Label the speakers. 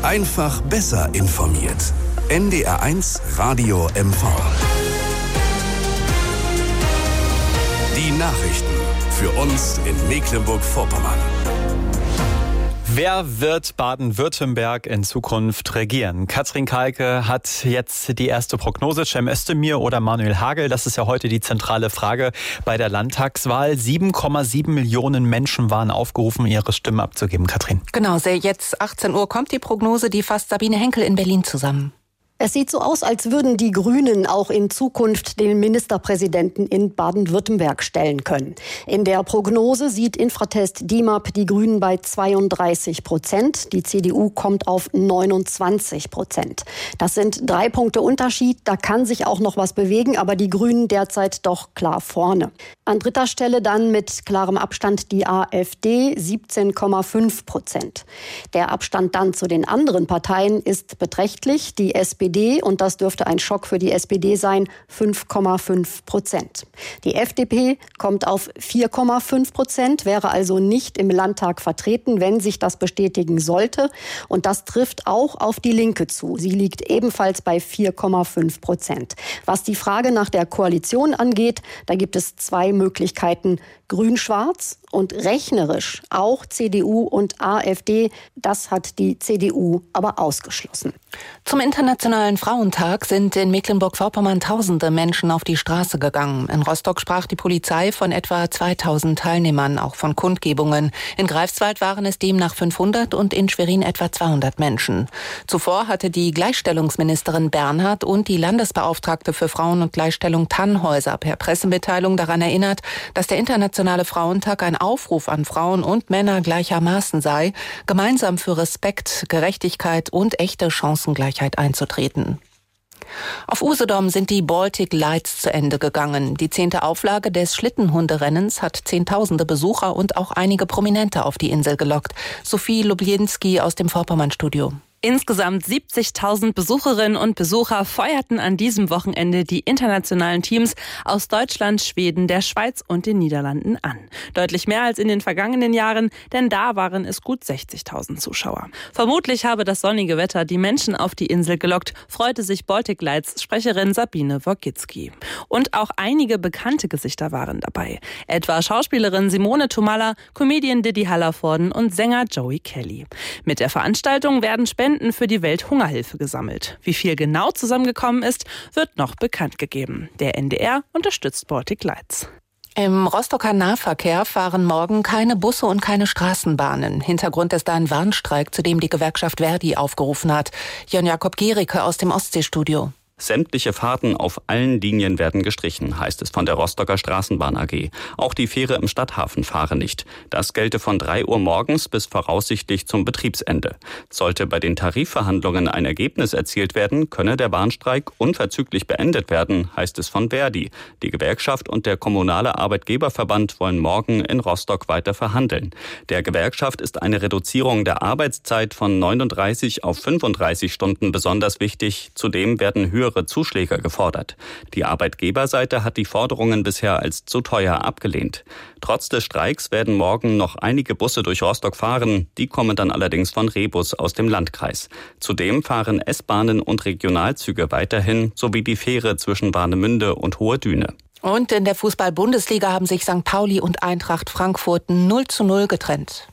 Speaker 1: Einfach besser informiert. NDR1 Radio MV. Die Nachrichten für uns in Mecklenburg-Vorpommern.
Speaker 2: Wer wird Baden-Württemberg in Zukunft regieren? Katrin Kahlke hat jetzt die erste Prognose. Cem Özdemir oder Manuel Hagel? Das ist ja heute die zentrale Frage bei der Landtagswahl. 7,7 Millionen Menschen waren aufgerufen, ihre Stimme abzugeben. Katrin.
Speaker 3: Genau, jetzt 18 Uhr kommt die Prognose, die fasst Sabine Henkel in Berlin zusammen.
Speaker 4: Es sieht so aus, als würden die Grünen auch in Zukunft den Ministerpräsidenten in Baden-Württemberg stellen können. In der Prognose sieht Infratest DIMAP die Grünen bei 32%. Die CDU kommt auf 29%. Das sind 3 Punkte Unterschied. Da kann sich auch noch was bewegen, aber die Grünen derzeit doch klar vorne. An dritter Stelle dann mit klarem Abstand die AfD, 17,5%. Der Abstand dann zu den anderen Parteien ist beträchtlich. Die SPD, und das dürfte ein Schock für die SPD sein, 5,5%. Die FDP kommt auf 4,5%, wäre also nicht im Landtag vertreten, wenn sich das bestätigen sollte. Und das trifft auch auf die Linke zu. Sie liegt ebenfalls bei 4,5%. Was die Frage nach der Koalition angeht, da gibt es 2 Möglichkeiten: Grün-Schwarz und rechnerisch auch CDU und AfD. Das hat die CDU aber ausgeschlossen.
Speaker 3: Zum Internationalen Frauentag sind in Mecklenburg-Vorpommern tausende Menschen auf die Straße gegangen. In Rostock sprach die Polizei von etwa 2000 Teilnehmern, auch von Kundgebungen. In Greifswald waren es demnach 500 und in Schwerin etwa 200 Menschen. Zuvor hatte die Gleichstellungsministerin Bernhard und die Landesbeauftragte für Frauen und Gleichstellung Tannhäuser per Pressemitteilung daran erinnert, dass der Internationale Frauentag ein Aufruf an Frauen und Männer gleichermaßen sei, gemeinsam für Respekt, Gerechtigkeit und echte Chancengleichheit einzutreten. Auf Usedom sind die Baltic Lights zu Ende gegangen. Die 10. Auflage des Schlittenhunderennens hat Zehntausende Besucher und auch einige Prominente auf die Insel gelockt. Sophie Lubienski aus dem Vorpommern-Studio.
Speaker 5: Insgesamt 70.000 Besucherinnen und Besucher feuerten an diesem Wochenende die internationalen Teams aus Deutschland, Schweden, der Schweiz und den Niederlanden an. Deutlich mehr als in den vergangenen Jahren, denn da waren es gut 60.000 Zuschauer. Vermutlich habe das sonnige Wetter die Menschen auf die Insel gelockt, freute sich Baltic Lights Sprecherin Sabine Wogitzki. Und auch einige bekannte Gesichter waren dabei. Etwa Schauspielerin Simone Tomalla, Comedian Didi Hallervorden und Sänger Joey Kelly. Mit der Veranstaltung werden Spenden für die Welthungerhilfe gesammelt. Wie viel genau zusammengekommen ist, wird noch bekannt gegeben. Der NDR unterstützt Baltic Lights.
Speaker 3: Im Rostocker Nahverkehr fahren morgen keine Busse und keine Straßenbahnen. Hintergrund ist ein Warnstreik, zu dem die Gewerkschaft Verdi aufgerufen hat. Jan-Jakob Gericke aus dem Ostseestudio.
Speaker 6: Sämtliche Fahrten auf allen Linien werden gestrichen, heißt es von der Rostocker Straßenbahn AG. Auch die Fähre im Stadthafen fahre nicht. Das gelte von 3 Uhr morgens bis voraussichtlich zum Betriebsende. Sollte bei den Tarifverhandlungen ein Ergebnis erzielt werden, könne der Bahnstreik unverzüglich beendet werden, heißt es von Verdi. Die Gewerkschaft und der kommunale Arbeitgeberverband wollen morgen in Rostock weiter verhandeln. Der Gewerkschaft ist eine Reduzierung der Arbeitszeit von 39 auf 35 Stunden besonders wichtig. Zudem werden höhere Zuschläge gefordert. Die Arbeitgeberseite hat die Forderungen bisher als zu teuer abgelehnt. Trotz des Streiks werden morgen noch einige Busse durch Rostock fahren. Die kommen dann allerdings von Rebus aus dem Landkreis. Zudem fahren S-Bahnen und Regionalzüge weiterhin, sowie die Fähre zwischen Warnemünde und Hohe Düne.
Speaker 3: Und in der Fußball-Bundesliga haben sich St. Pauli und Eintracht Frankfurt 0:0 getrennt.